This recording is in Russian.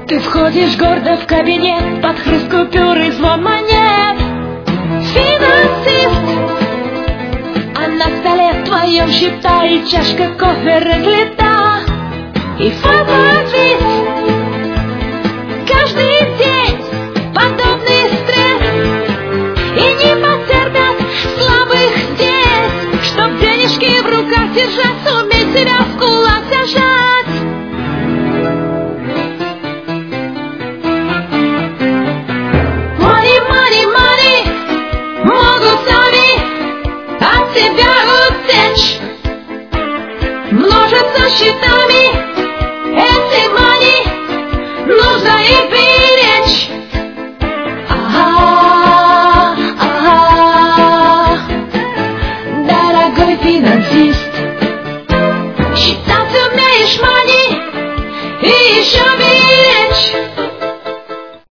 Ты входишь гордо в кабинет под хруст купюр и звон монет. Финансист, а на столе твоем счета и чашка кофе разлита. И фотоответ каждый день подобный стресс. И не потерпят слабых здесь, чтоб денежки в руках держать, суметь себя в кулак зажать. Money, money, money могут сами от тебя утечь, множатся счетами. Эти money нужно их беречь. Дорогой финансист, считать умеешь money и еще беречь.